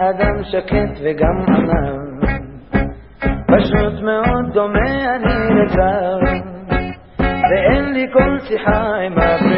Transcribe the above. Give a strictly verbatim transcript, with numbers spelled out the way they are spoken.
אדם שקט וגם ענן, פשוט מאוד דומה אני לצער, ואין לי כל שיחה עם אבא